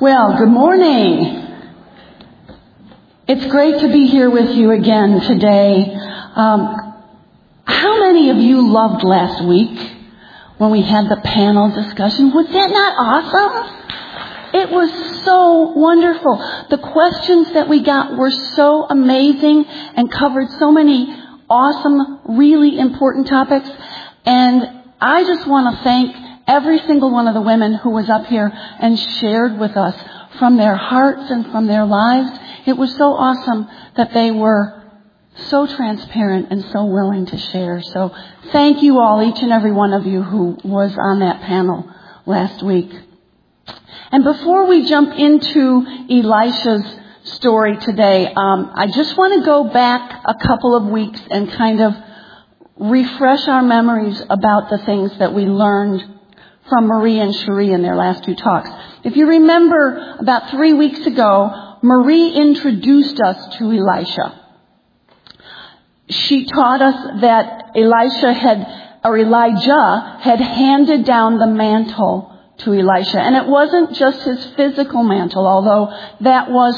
Well, good morning. It's great to be here with you again today. How many of you loved last week when we had the panel discussion? Was that not awesome? It was so wonderful. The questions that we got were so amazing and covered so many awesome, really important topics. And I just want to thank every single one of the women who was up here and shared with us from their hearts and from their lives. It was so awesome that they were so transparent and so willing to share. So thank you all, each and every one of you who was on that panel last week. And before we jump into Elisha's story today, I just want to go back a couple of weeks and kind of refresh our memories about the things that we learned from Marie and Cherie in their last two talks. If you remember, about 3 weeks ago, Marie introduced us to Elisha. She taught us that Elijah had handed down the mantle to Elisha. And it wasn't just his physical mantle, although that was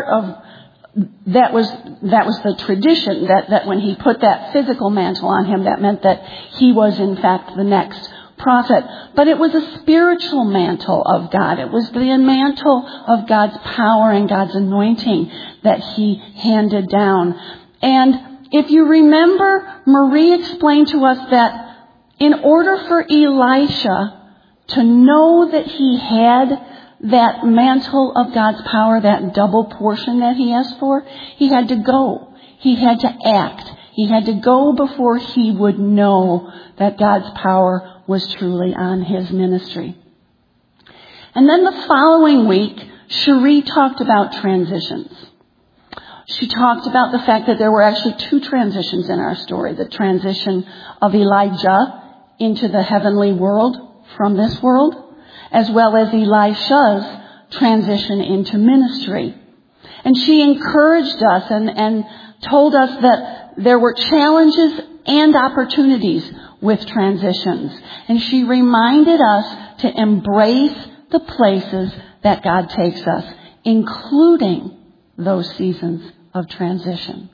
the tradition, that when he put that physical mantle on him, that meant that he was in fact the next prophet. But it was a spiritual mantle of God. It was the mantle of God's power and God's anointing that he handed down. And if you remember, Marie explained to us that in order for Elisha to know that he had that mantle of God's power, that double portion that he asked for, he had to go. He had to act. He had to go before he would know that God's power was truly on his ministry. And then the following week, Cherie talked about transitions. She talked about the fact that there were actually two transitions in our story. The transition of Elijah into the heavenly world from this world, as well as Elisha's transition into ministry. And she encouraged us and told us that there were challenges and opportunities with transitions. And she reminded us to embrace the places that God takes us, including those seasons of transition.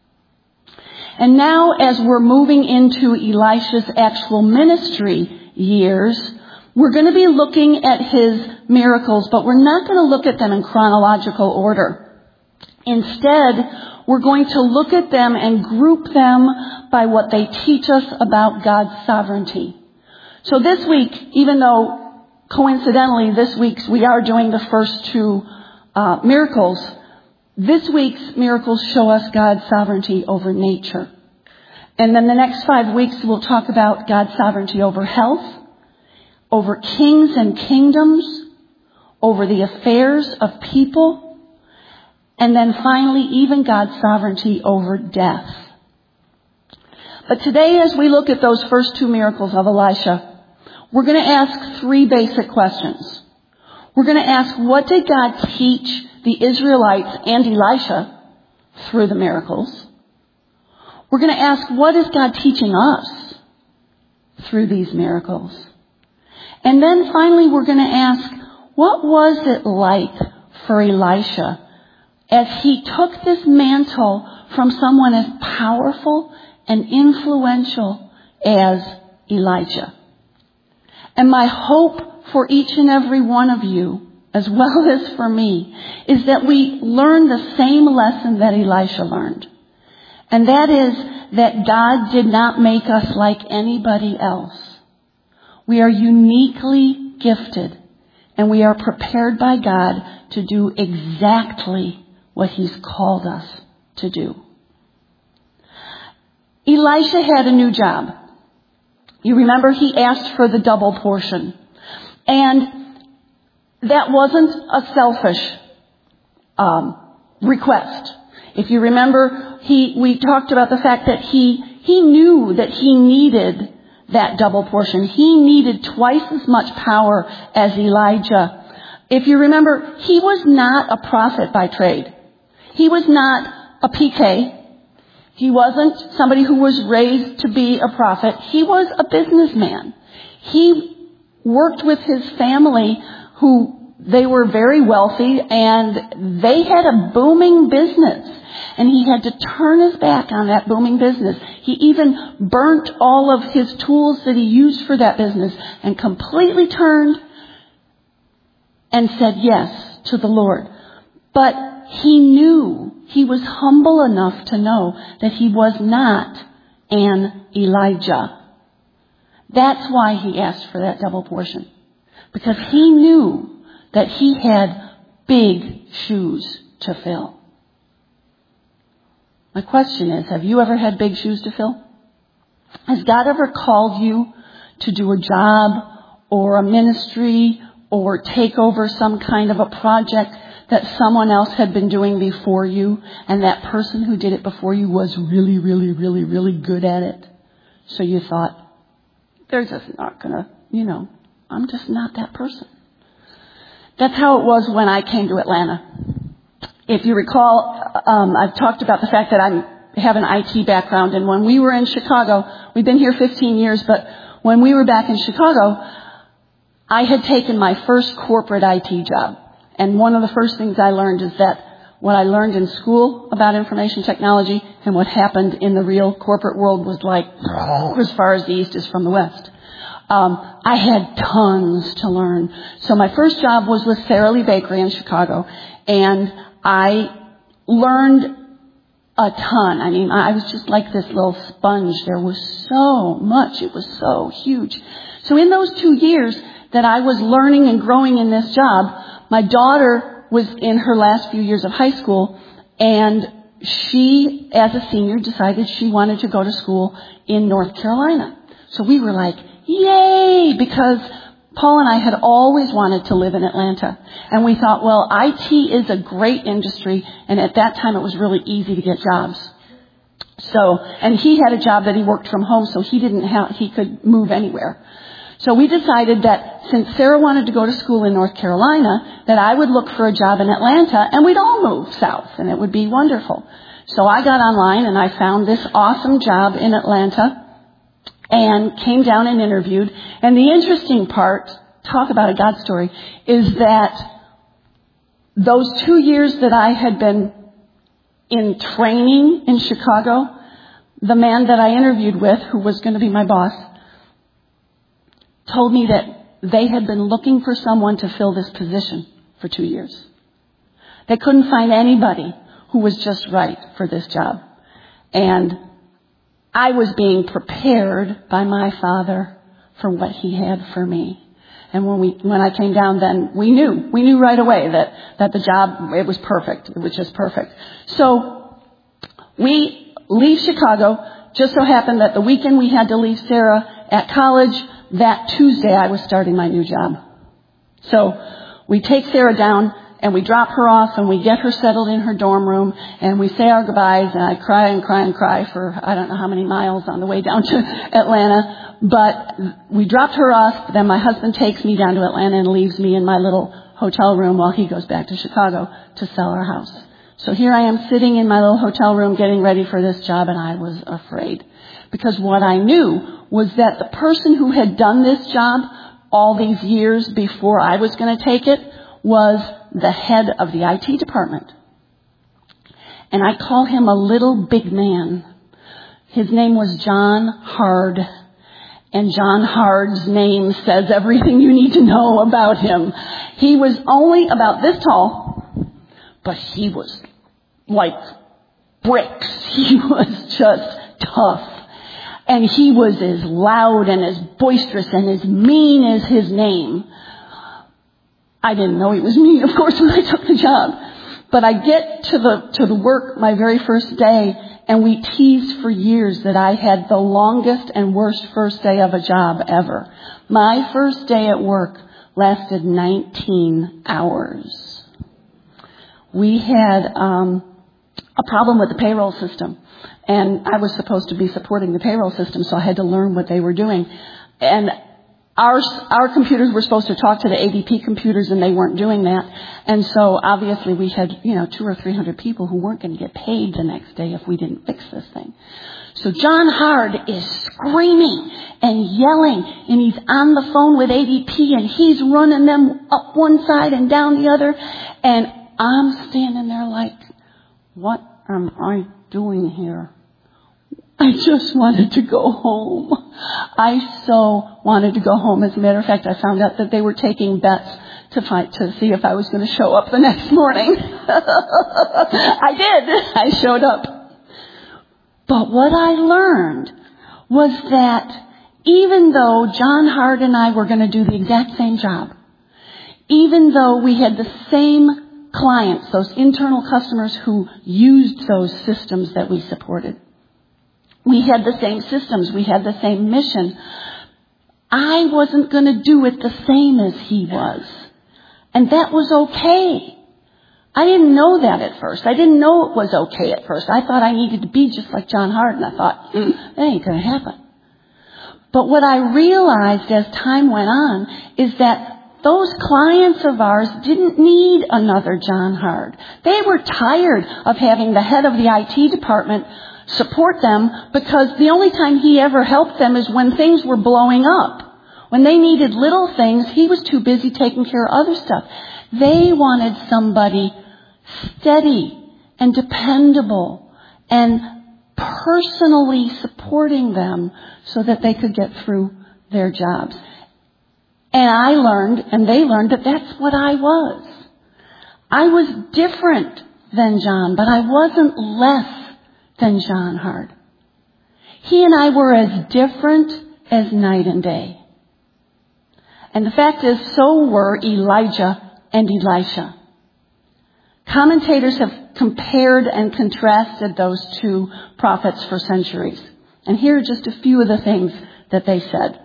And now, as we're moving into Elisha's actual ministry years, we're going to be looking at his miracles, but we're not going to look at them in chronological order. Instead, we're going to look at them and group them by what they teach us about God's sovereignty. So this week, even though coincidentally this week's we are doing the first two miracles, this week's miracles show us God's sovereignty over nature. And then the next 5 weeks we'll talk about God's sovereignty over health, over kings and kingdoms, over the affairs of people, and then finally, even God's sovereignty over death. But today, as we look at those first two miracles of Elisha, we're going to ask three basic questions. We're going to ask, what did God teach the Israelites and Elisha through the miracles? We're going to ask, what is God teaching us through these miracles? And then finally, we're going to ask, what was it like for Elisha as he took this mantle from someone as powerful and influential as Elijah? And my hope for each and every one of you, as well as for me, is that we learn the same lesson that Elisha learned. And that is that God did not make us like anybody else. We are uniquely gifted, and we are prepared by God to do exactly what he's called us to do. Elisha had a new job. You remember he asked for the double portion. And that wasn't a selfish request. If you remember, we talked about the fact that he knew that he needed that double portion. He needed twice as much power as Elijah. If you remember, he was not a prophet by trade. He was not a PK. He wasn't somebody who was raised to be a prophet. He was a businessman. He worked with his family who they were very wealthy, and they had a booming business. And he had to turn his back on that booming business. He even burnt all of his tools that he used for that business and completely turned and said yes to the Lord. But he knew, he was humble enough to know that he was not an Elijah. That's why he asked for that double portion. Because he knew that he had big shoes to fill. My question is, have you ever had big shoes to fill? Has God ever called you to do a job or a ministry or take over some kind of a project that someone else had been doing before you, and that person who did it before you was really, really, really, really good at it? So you thought, they're just not gonna, I'm just not that person. That's how it was when I came to Atlanta. If you recall, I've talked about the fact that I have an IT background, and when we were in Chicago, we've been here 15 years, but when we were back in Chicago, I had taken my first corporate IT job. And one of the first things I learned is that what I learned in school about information technology and what happened in the real corporate world was like as far as the East is from the West. I had tons to learn. So my first job was with Sara Lee Bakery in Chicago, and I learned a ton. I mean, I was just like this little sponge. There was so much. It was so huge. So in those 2 years that I was learning and growing in this job, my daughter was in her last few years of high school, and she, as a senior, decided she wanted to go to school in North Carolina. So we were like, yay, because Paul and I had always wanted to live in Atlanta. And we thought, well, IT is a great industry, and at that time it was really easy to get jobs. So, and he had a job that he worked from home, so he could move anywhere. So we decided that since Sarah wanted to go to school in North Carolina, that I would look for a job in Atlanta, and we'd all move south, and it would be wonderful. So I got online, and I found this awesome job in Atlanta, and came down and interviewed. And the interesting part, talk about a God story, is that those 2 years that I had been in training in Chicago, the man that I interviewed with, who was going to be my boss, told me that they had been looking for someone to fill this position for 2 years. They couldn't find anybody who was just right for this job. And I was being prepared by my Father for what He had for me. And when I came down, then we knew right away that the job, it was perfect. It was just perfect. So we leave Chicago. Just so happened that the weekend we had to leave Sarah at college, that Tuesday I was starting my new job. So we take Sarah down, and we drop her off, and we get her settled in her dorm room, and we say our goodbyes, and I cry and cry and cry for I don't know how many miles on the way down to Atlanta. But we dropped her off, then my husband takes me down to Atlanta and leaves me in my little hotel room while he goes back to Chicago to sell our house. So here I am sitting in my little hotel room getting ready for this job, and I was afraid. Because what I knew was that the person who had done this job all these years before I was going to take it was the head of the IT department. And I call him a little big man. His name was John Hard. And John Hard's name says everything you need to know about him. He was only about this tall, but he was like bricks. He was just tough. And he was as loud and as boisterous and as mean as his name. I didn't know he was mean, of course, when I took the job. But I get to the work my very first day, and we teased for years that I had the longest and worst first day of a job ever. My first day at work lasted 19 hours. We had a problem with the payroll system, and I was supposed to be supporting the payroll system, so I had to learn what they were doing. And Our computers were supposed to talk to the ADP computers, and they weren't doing that. And so obviously we had, 200 or 300 people who weren't going to get paid the next day if we didn't fix this thing. So John Hard is screaming and yelling, and he's on the phone with ADP, and he's running them up one side and down the other. And I'm standing there like, what am I doing here? I just wanted to go home. I so wanted to go home. As a matter of fact, I found out that they were taking bets to see if I was going to show up the next morning. I did. I showed up. But what I learned was that even though John Hart and I were going to do the exact same job, even though we had the same clients, those internal customers who used those systems that we supported, we had the same systems. We had the same mission. I wasn't going to do it the same as he was. And that was okay. I didn't know that at first. I didn't know it was okay at first. I thought I needed to be just like John Hart. And I thought, that ain't going to happen. But what I realized as time went on is that those clients of ours didn't need another John Hart. They were tired of having the head of the IT department support them, because the only time he ever helped them is when things were blowing up. When they needed little things, he was too busy taking care of other stuff. They wanted somebody steady and dependable and personally supporting them so that they could get through their jobs. And I learned, and they learned, that that's what I was. I was different than John, but I wasn't less than John Hart. He and I were as different as night and day. And the fact is, so were Elijah and Elisha. Commentators have compared and contrasted those two prophets for centuries. And here are just a few of the things that they said.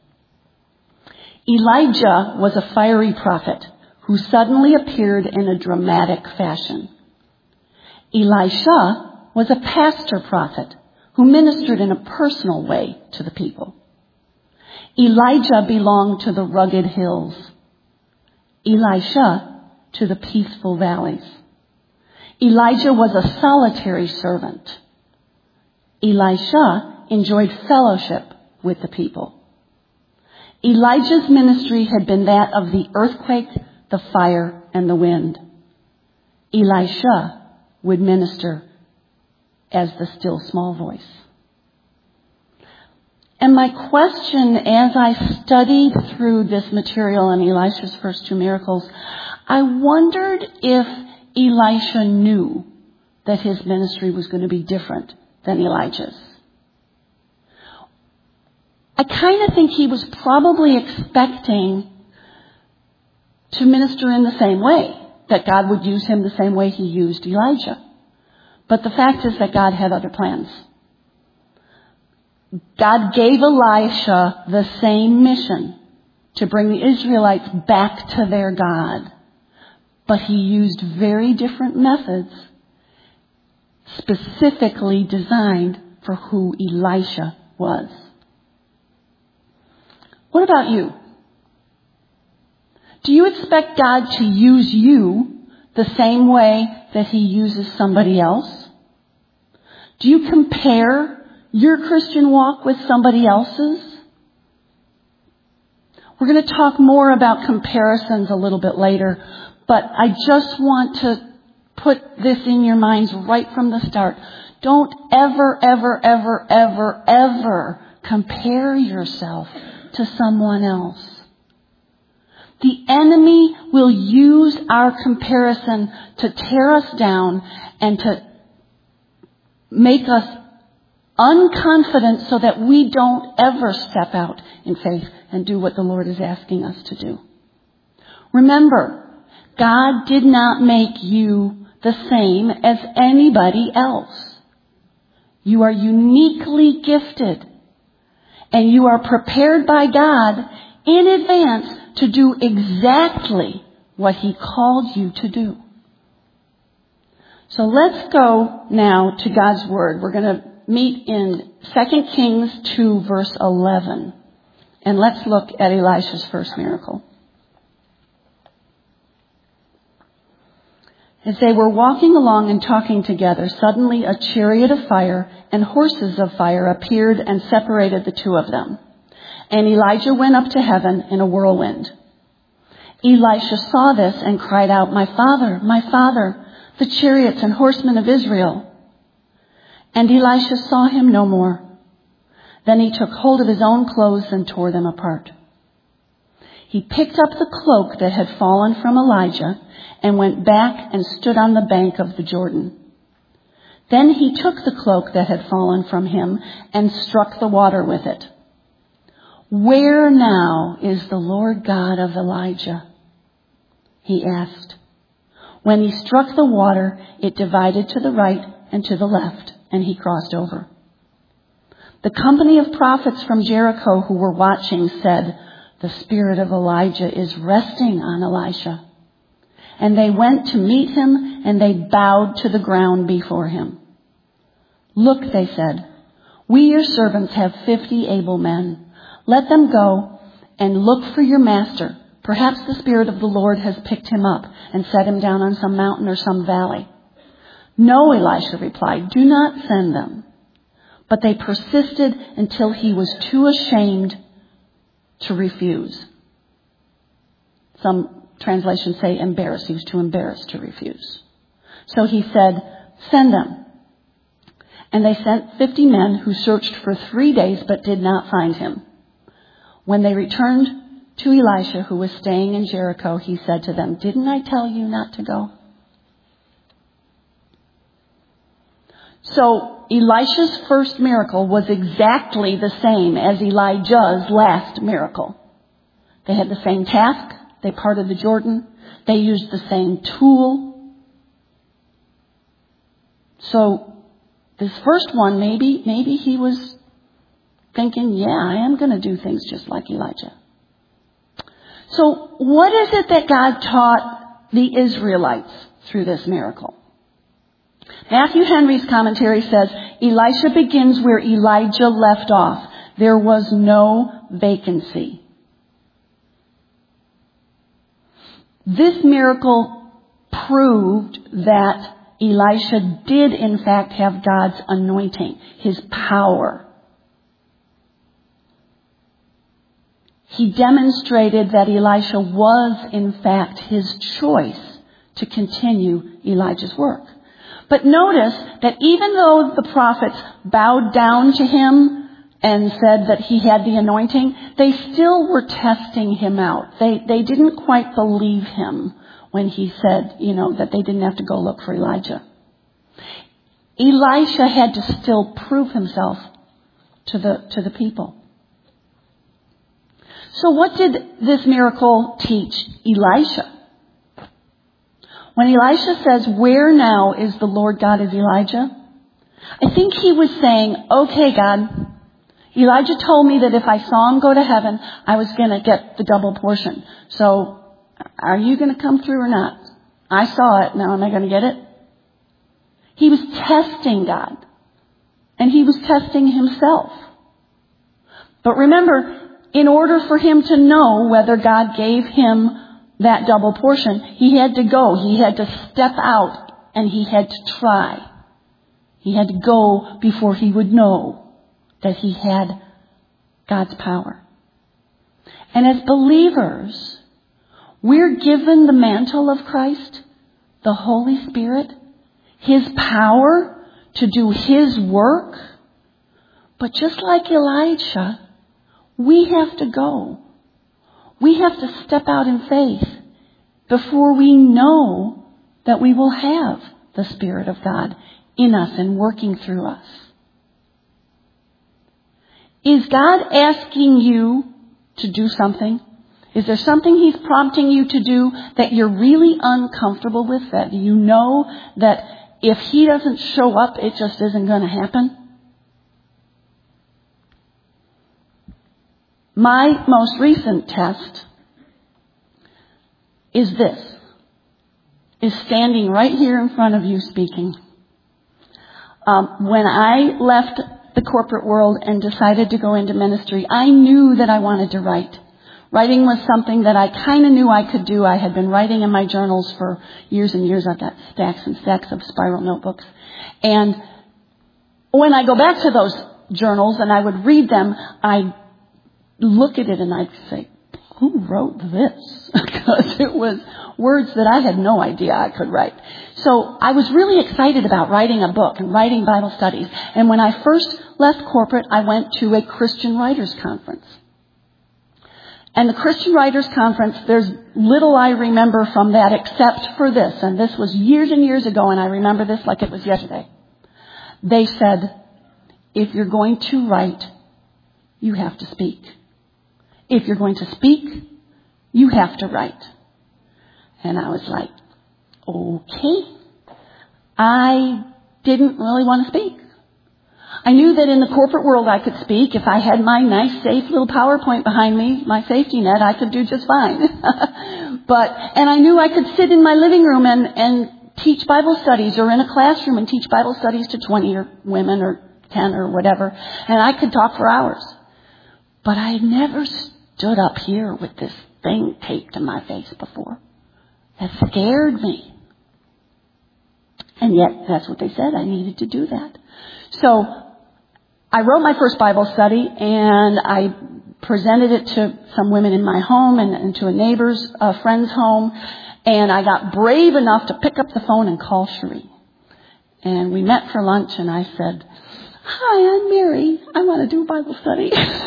Elijah was a fiery prophet who suddenly appeared in a dramatic fashion. Elisha was a pastor prophet who ministered in a personal way to the people. Elijah belonged to the rugged hills. Elisha to the peaceful valleys. Elijah was a solitary servant. Elisha enjoyed fellowship with the people. Elijah's ministry had been that of the earthquake, the fire, and the wind. Elisha would minister as the still small voice. And my question as I studied through this material on Elisha's first two miracles, I wondered if Elisha knew that his ministry was going to be different than Elijah's. I kind of think he was probably expecting to minister in the same way, that God would use him the same way he used Elijah. But the fact is that God had other plans. God gave Elisha the same mission to bring the Israelites back to their God. But he used very different methods specifically designed for who Elisha was. What about you? Do you expect God to use you the same way that he uses somebody else? Do you compare your Christian walk with somebody else's? We're going to talk more about comparisons a little bit later, but I just want to put this in your minds right from the start. Don't ever, ever, ever, ever, ever compare yourself to someone else. The enemy will use our comparison to tear us down and to make us unconfident so that we don't ever step out in faith and do what the Lord is asking us to do. Remember, God did not make you the same as anybody else. You are uniquely gifted, and you are prepared by God in advance to do exactly what he called you to do. So let's go now to God's Word. We're going to meet in 2 Kings 2, verse 11. And let's look at Elisha's first miracle. As they were walking along and talking together, suddenly a chariot of fire and horses of fire appeared and separated the two of them. And Elijah went up to heaven in a whirlwind. Elisha saw this and cried out, my father, the chariots and horsemen of Israel. And Elisha saw him no more. Then he took hold of his own clothes and tore them apart. He picked up the cloak that had fallen from Elijah and went back and stood on the bank of the Jordan. Then he took the cloak that had fallen from him and struck the water with it. Where now is the Lord God of Elijah? He asked. When he struck the water, it divided to the right and to the left, and he crossed over. The company of prophets from Jericho who were watching said, the spirit of Elijah is resting on Elisha. And they went to meet him, and they bowed to the ground before him. Look, they said, we your servants have 50 able men. Let them go and look for your master. Perhaps the Spirit of the Lord has picked him up and set him down on some mountain or some valley. No, Elisha replied, do not send them. But they persisted until he was too ashamed to refuse. Some translations say embarrassed. He was too embarrassed to refuse. So he said, send them. And they sent 50 men who searched for 3 days but did not find him. When they returned to Elisha, who was staying in Jericho, he said to them, didn't I tell you not to go? So Elisha's first miracle was exactly the same as Elijah's last miracle. They had the same task. They parted the Jordan. They used the same tool. So this first one, maybe he was thinking, yeah, I am going to do things just like Elijah. So what is it that God taught the Israelites through this miracle? Matthew Henry's commentary says, Elisha begins where Elijah left off. There was no vacancy. This miracle proved that Elisha did in fact have God's anointing, his power. He demonstrated that Elisha was in fact his choice to continue Elijah's work. But notice that even though the prophets bowed down to him and said that he had the anointing, they still were testing him out. They didn't quite believe him when he said, that they didn't have to go look for Elijah. Elisha had to still prove himself to the people. So what did this miracle teach Elisha? When Elisha says, where now is the Lord God of Elijah? I think he was saying, okay, God, Elijah told me that if I saw him go to heaven, I was going to get the double portion. So are you going to come through or not? I saw it. Now am I going to get it? He was testing God. And he was testing himself. But remember, in order for him to know whether God gave him that double portion, he had to go. He had to step out and he had to try. He had to go before he would know that he had God's power. And as believers, we're given the mantle of Christ, the Holy Spirit, his power to do his work. But just like Elijah, we have to go. We have to step out in faith before we know that we will have the Spirit of God in us and working through us. Is God asking you to do something? Is there something he's prompting you to do that you're really uncomfortable with, that you know that if he doesn't show up, it just isn't going to happen? My most recent test is standing right here in front of you speaking. When I left the corporate world and decided to go into ministry, I knew that I wanted to write. Writing was something that I kind of knew I could do. I had been writing in my journals for years and years. I've got stacks and stacks of spiral notebooks. And when I go back to those journals and I would read them, I'd look at it and I'd say, who wrote this? Because it was words that I had no idea I could write. So I was really excited about writing a book and writing Bible studies. And when I first left corporate, I went to a Christian Writers Conference. And the Christian Writers Conference, there's little I remember from that except for this. And this was years and years ago, and I remember this like it was yesterday. They said, if you're going to write, you have to speak. If you're going to speak, you have to write. And I was like, okay. I didn't really want to speak. I knew that in the corporate world I could speak. If I had my nice, safe little PowerPoint behind me, my safety net, I could do just fine. And I knew I could sit in my living room and teach Bible studies, or in a classroom and teach Bible studies to 20 or women or 10 or whatever. And I could talk for hours. But I had never stood up here with this thing taped to my face before. That scared me. And yet, that's what they said. I needed to do that. So, I wrote my first Bible study, and I presented it to some women in my home and to a friend's home. And I got brave enough to pick up the phone and call Cherie. And we met for lunch, and I said, hi, I'm Mary. I want to do a Bible study.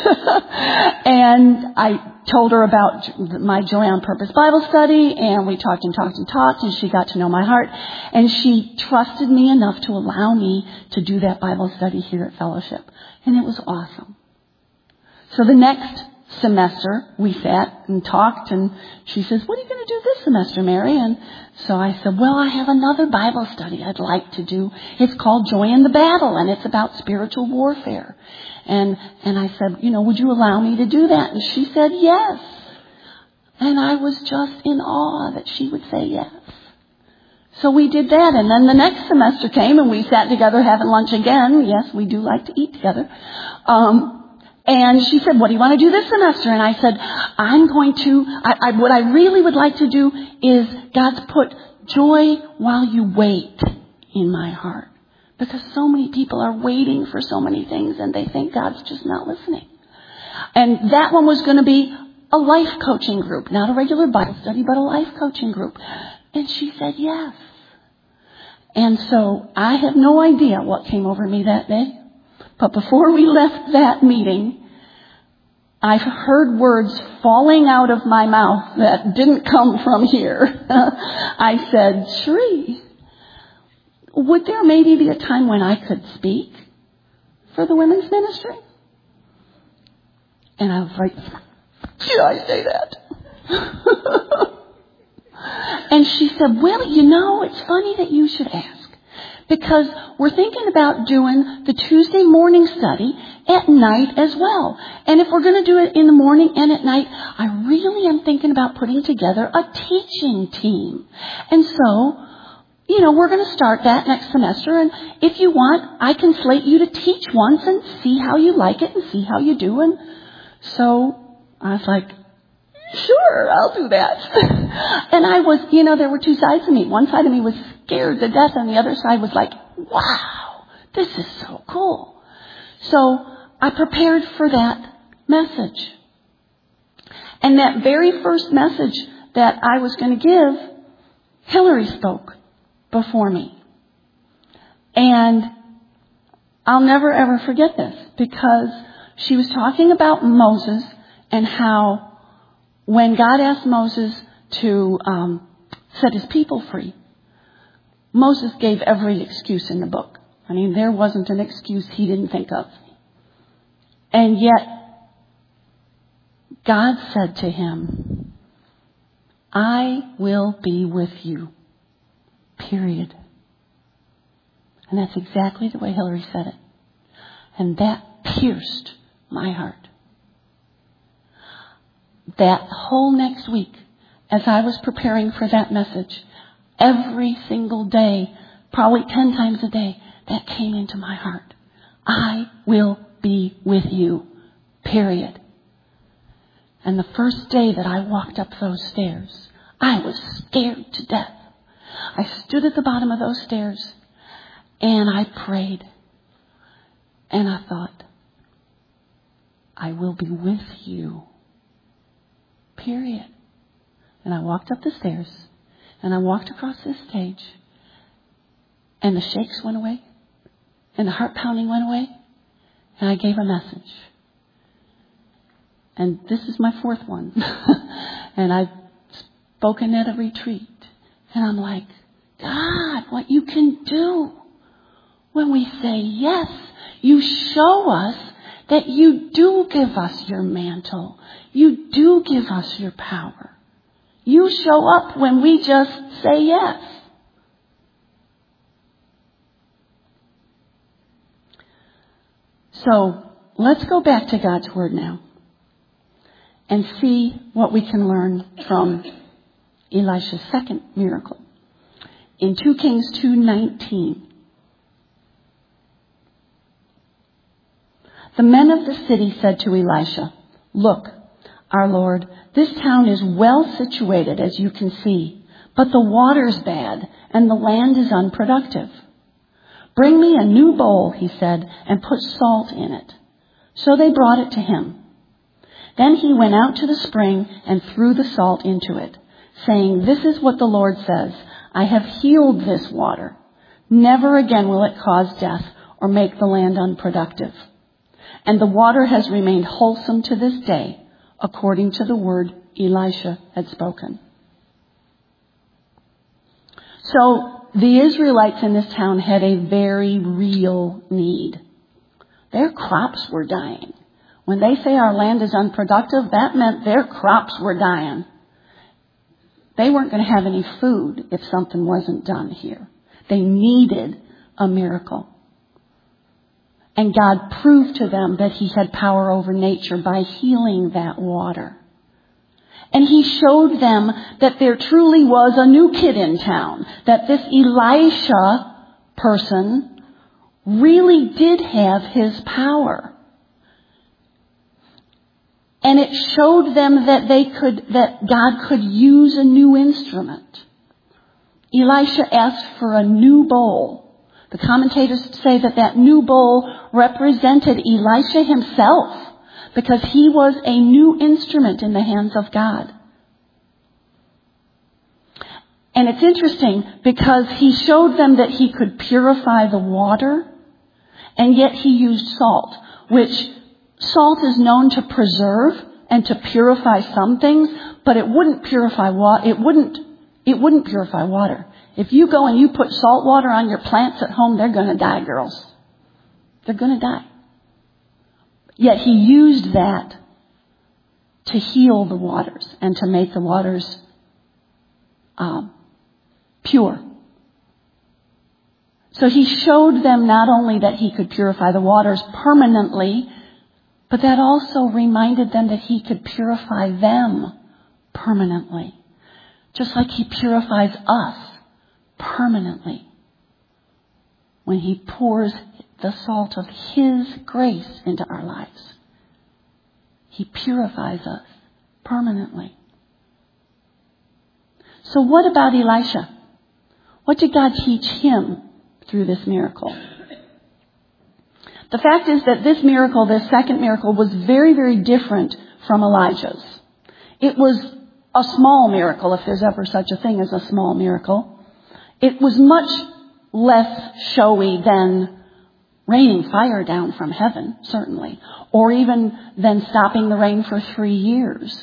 And I told her about my Joy on Purpose Bible study, and we talked, and she got to know my heart. And she trusted me enough to allow me to do that Bible study here at Fellowship. And it was awesome. So the next semester, we sat and talked, and she says, what are you going to do this semester, Mary? And so I said, well, I have another Bible study I'd like to do. It's called Joy in the Battle, and it's about spiritual warfare. And I said, would you allow me to do that? And she said, yes. And I was just in awe that she would say yes. So we did that, and then the next semester came, and we sat together having lunch again. Yes, we do like to eat together. And she said, what do you want to do this semester? And I said, I'm going to, what I really would like to do is God's put joy while you wait in my heart. Because so many people are waiting for so many things, and they think God's just not listening. And that one was going to be a life coaching group, not a regular Bible study, but a life coaching group. And she said yes. And so I have no idea what came over me that day. But before we left that meeting, I heard words falling out of my mouth that didn't come from here. I said, Cherie, would there maybe be a time when I could speak for the women's ministry? And I was like, did I say that? And she said, well, it's funny that you should ask. Because we're thinking about doing the Tuesday morning study at night as well. And if we're going to do it in the morning and at night, I really am thinking about putting together a teaching team. And so, we're going to start that next semester. And if you want, I can slate you to teach once and see how you like it and see how you do. And so I was like, sure, I'll do that. And I was, there were two sides of me. One side of me was scared to death, and the other side was like, wow, this is so cool. So I prepared for that message. And that very first message that I was going to give, Hillary spoke before me. And I'll never ever forget this, because she was talking about Moses and how when God asked Moses to set his people free, Moses gave every excuse in the book. I mean, there wasn't an excuse he didn't think of. And yet, God said to him, I will be with you. Period. And that's exactly the way Hillary said it. And that pierced my heart. That whole next week, as I was preparing for that message, every single day, probably 10 times a day, that came into my heart. I will be with you. Period. And the first day that I walked up those stairs, I was scared to death. I stood at the bottom of those stairs and I prayed. And I thought, I will be with you. Period. And I walked up the stairs and I walked across this stage and the shakes went away and the heart pounding went away and I gave a message. And this is my fourth one. And I've spoken at a retreat. And I'm like, God, what you can do when we say yes, you show us that you do give us your mantle. You do give us your power. You show up when we just say yes. So let's go back to God's Word now and see what we can learn from Elisha's second miracle. In 2 Kings 2:19, the men of the city said to Elisha, "Look, our Lord, this town is well situated, as you can see, but the water's bad and the land is unproductive. Bring me a new bowl," he said, "and put salt in it." So they brought it to him. Then he went out to the spring and threw the salt into it, saying, "This is what the Lord says, I have healed this water. Never again will it cause death or make the land unproductive." And the water has remained wholesome to this day, according to the word Elisha had spoken. So the Israelites in this town had a very real need. Their crops were dying. When they say our land is unproductive, that meant their crops were dying. They weren't going to have any food if something wasn't done here. They needed a miracle. And God proved to them that he had power over nature by healing that water. And he showed them that there truly was a new kid in town, that this Elisha person really did have his power. And it showed them that God could use a new instrument. Elisha asked for a new bowl. The commentators say that new bowl represented Elisha himself, because he was a new instrument in the hands of God. And it's interesting because he showed them that he could purify the water, and yet he used salt, which salt is known to preserve and to purify some things, but it wouldn't purify water. It wouldn't purify water. If you go and you put salt water on your plants at home, they're going to die, girls. They're going to die. Yet he used that to heal the waters and to make the waters pure. So he showed them not only that he could purify the waters permanently, but that also reminded them that he could purify them permanently. Just like he purifies us permanently when he pours the salt of his grace into our lives. He purifies us permanently. So what about Elisha? What did God teach him through this miracle? The fact is that this miracle, this second miracle, was very, very different from Elijah's. It was a small miracle, if there's ever such a thing as a small miracle. It was much less showy than raining fire down from heaven, certainly, or even than stopping the rain for 3 years.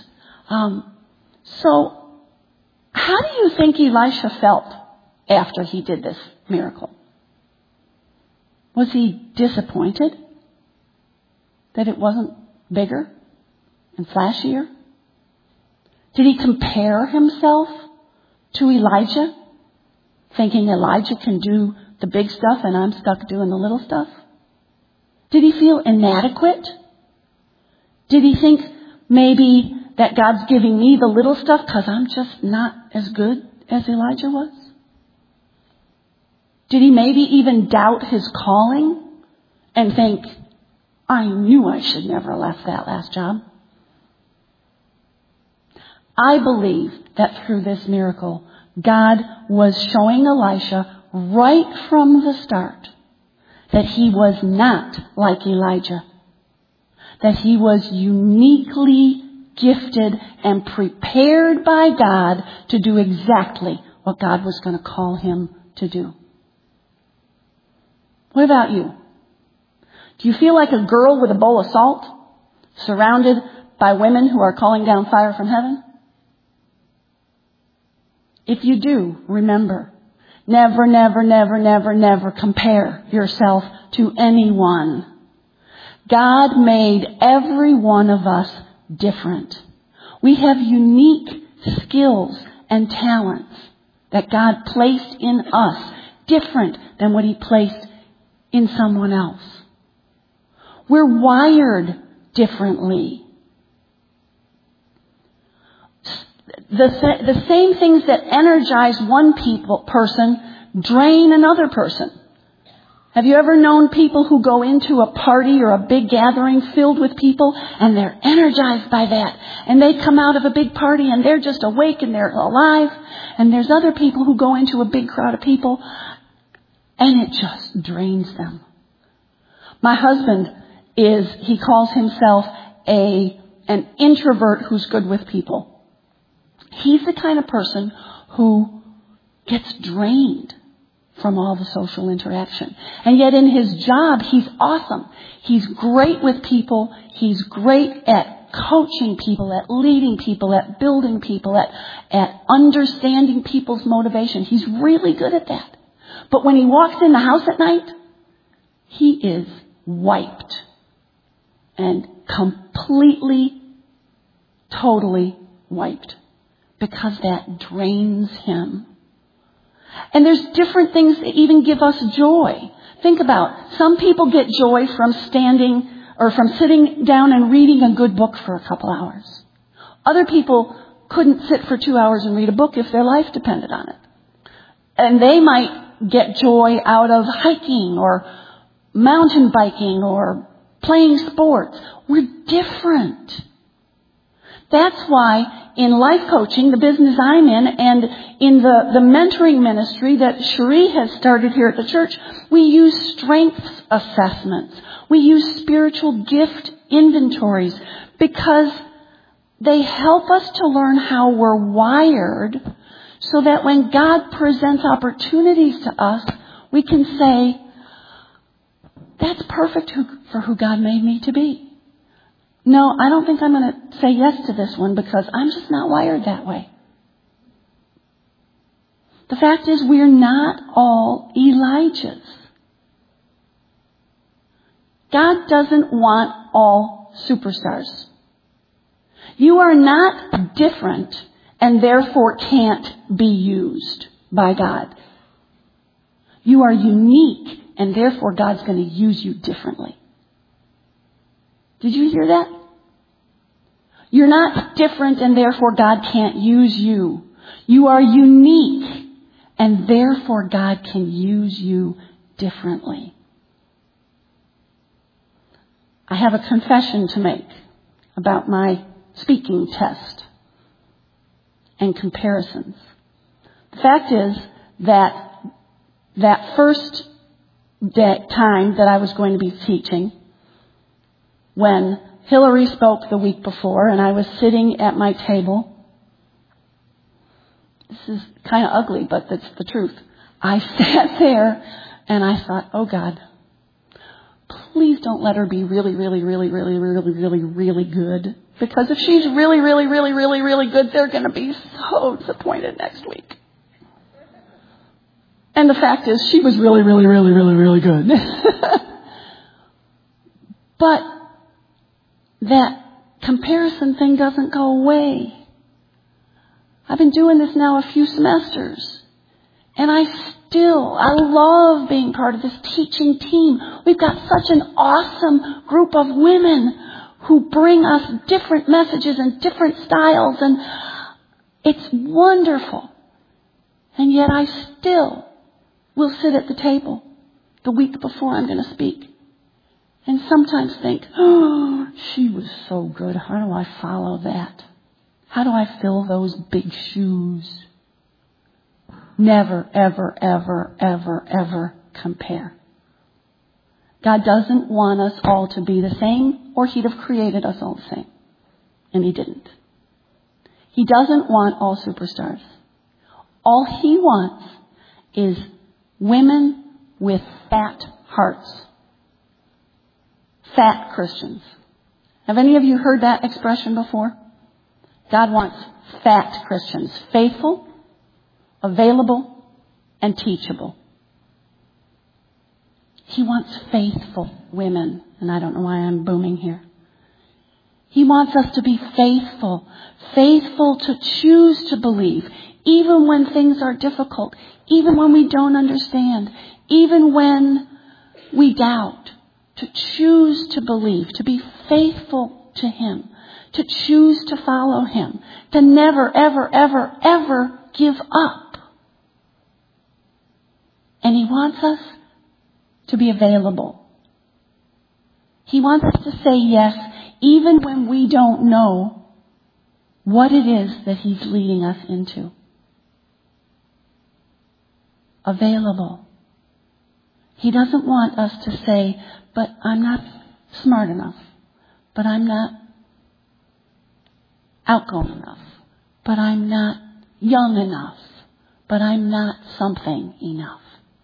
So how do you think Elisha felt after he did this miracle? Was he disappointed that it wasn't bigger and flashier? Did he compare himself to Elijah, thinking Elijah can do the big stuff and I'm stuck doing the little stuff? Did he feel inadequate? Did he think maybe that God's giving me the little stuff because I'm just not as good as Elijah was? Did he maybe even doubt his calling and think, I knew I should never have left that last job. I believe that through this miracle, God was showing Elisha right from the start that he was not like Elijah, that he was uniquely gifted and prepared by God to do exactly what God was going to call him to do. What about you? Do you feel like a girl with a bowl of salt, surrounded by women who are calling down fire from heaven? If you do, remember, never, never, never, never, never compare yourself to anyone. God made every one of us different. We have unique skills and talents that God placed in us, different than what he placed in someone else. We're wired differently. The same things that energize one person drain another person. Have you ever known people who go into a party or a big gathering filled with people and they're energized by that, and they come out of a big party and they're just awake and they're alive, and there's other people who go into a big crowd of people and it just drains them. My husband he calls himself an introvert who's good with people. He's the kind of person who gets drained from all the social interaction. And yet in his job, he's awesome. He's great with people. He's great at coaching people, at leading people, at building people, at understanding people's motivation. He's really good at that. But when he walks in the house at night, he is wiped and completely, totally wiped, because that drains him. And there's different things that even give us joy. Think about, some people get joy from sitting down and reading a good book for a couple hours. Other people couldn't sit for 2 hours and read a book if their life depended on it. And they might get joy out of hiking or mountain biking or playing sports. We're different. That's why in life coaching, the business I'm in, and in the mentoring ministry that Cherie has started here at the church, we use strengths assessments. We use spiritual gift inventories because they help us to learn how we're wired so that when God presents opportunities to us, we can say, that's perfect for who God made me to be. No, I don't think I'm going to say yes to this one because I'm just not wired that way. The fact is, we're not all Elijahs. God doesn't want all superstars. You are not different and therefore can't be used by God. You are unique and therefore God's going to use you differently. Did you hear that? You're not different and therefore God can't use you. You are unique and therefore God can use you differently. I have a confession to make about my speaking test and comparisons. The fact is that first time that I was going to be teaching, when Hillary spoke the week before and I was sitting at my table, this is kind of ugly, but that's the truth. I sat there and I thought, oh God, please don't let her be really, really, really, really, really, really, really good. Because if she's really, really, really, really, really good, they're going to be so disappointed next week. And the fact is, she was really, really, really, really, really good. But that comparison thing doesn't go away. I've been doing this now a few semesters. And I love being part of this teaching team. We've got such an awesome group of women who bring us different messages and different styles. And it's wonderful. And yet I still will sit at the table the week before I'm going to speak And sometimes think, oh, she was so good. How do I follow that? How do I fill those big shoes? Never, ever, ever, ever, ever compare. God doesn't want us all to be the same, or He'd have created us all the same. And He didn't. He doesn't want all superstars. All He wants is women with fat hearts. Fat Christians. Have any of you heard that expression before? God wants fat Christians. Faithful, available, and teachable. He wants faithful women. And I don't know why I'm booming here. He wants us to be faithful. Faithful to choose to believe. Even when things are difficult. Even when we don't understand. Even when we doubt. To choose to believe. To be faithful to Him. To choose to follow Him. To never, ever, ever, ever give up. And He wants us to be available. He wants us to say yes, even when we don't know what it is that He's leading us into. Available. He doesn't want us to say, but I'm not smart enough. But I'm not outgoing enough. But I'm not young enough. But I'm not something enough.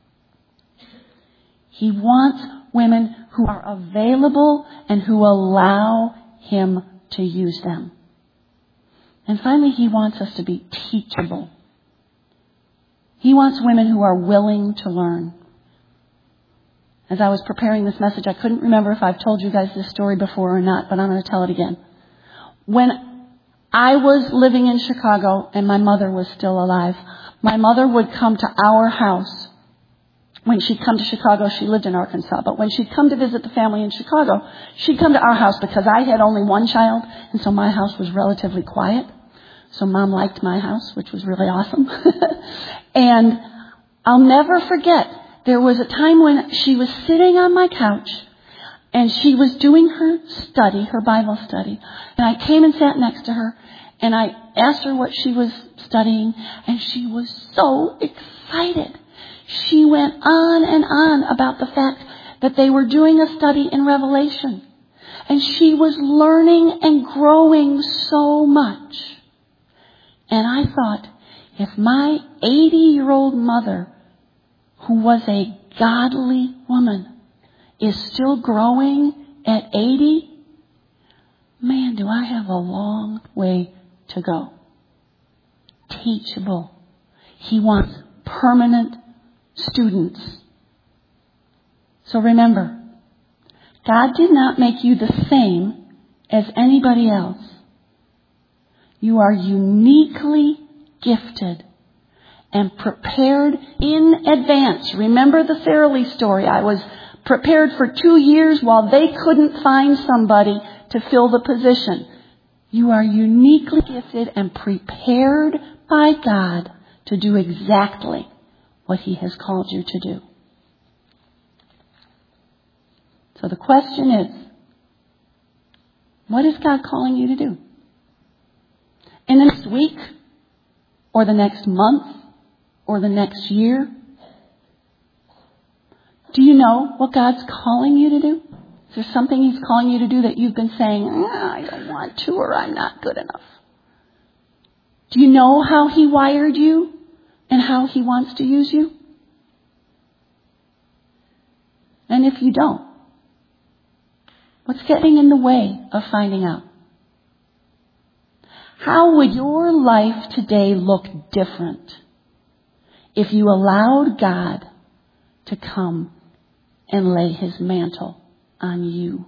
He wants women who are available and who allow Him to use them. And finally, He wants us to be teachable. He wants women who are willing to learn. As I was preparing this message, I couldn't remember if I've told you guys this story before or not, but I'm going to tell it again. When I was living in Chicago and my mother was still alive, my mother would come to our house. When she'd come to Chicago, she lived in Arkansas, but when she'd come to visit the family in Chicago, she'd come to our house because I had only one child, and so my house was relatively quiet. So Mom liked my house, which was really awesome. And I'll never forget, there was a time when she was sitting on my couch, and she was doing her study, her Bible study, and I came and sat next to her, and I asked her what she was studying, and she was so excited. She went on and on about the fact that they were doing a study in Revelation. And she was learning and growing so much. And I thought, if my 80-year-old mother, who was a godly woman, is still growing at 80, man, do I have a long way to go. Teachable. He wants permanent students. So remember, God did not make you the same as anybody else. You are uniquely gifted and prepared in advance. Remember the Sarah Lee story. I was prepared for 2 years while they couldn't find somebody to fill the position. You are uniquely gifted and prepared by God to do exactly what He has called you to do. So the question is, what is God calling you to do? In the next week, or the next month, or the next year? Do you know what God's calling you to do? Is there something He's calling you to do that you've been saying, I don't want to, or I'm not good enough? Do you know how He wired you and how He wants to use you? And if you don't, what's getting in the way of finding out? How would your life today look different if you allowed God to come and lay His mantle on you?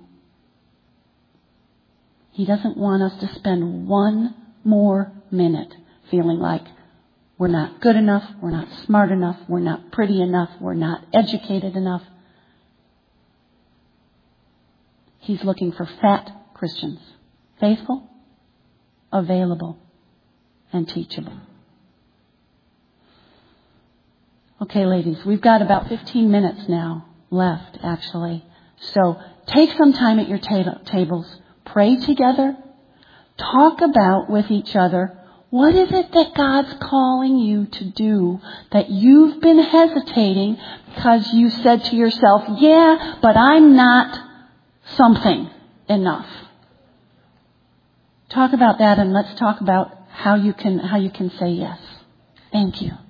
He doesn't want us to spend one more minute feeling like we're not good enough, we're not smart enough, we're not pretty enough, we're not educated enough. He's looking for fat Christians. Faithful, available, and teachable. Okay, ladies, we've got about 15 minutes now left, actually. So take some time at your tables. Pray together. Talk about with each other, what is it that God's calling you to do that you've been hesitating because you said to yourself, yeah, but I'm not something enough. Talk about that, and let's talk about how you can say yes. Thank you.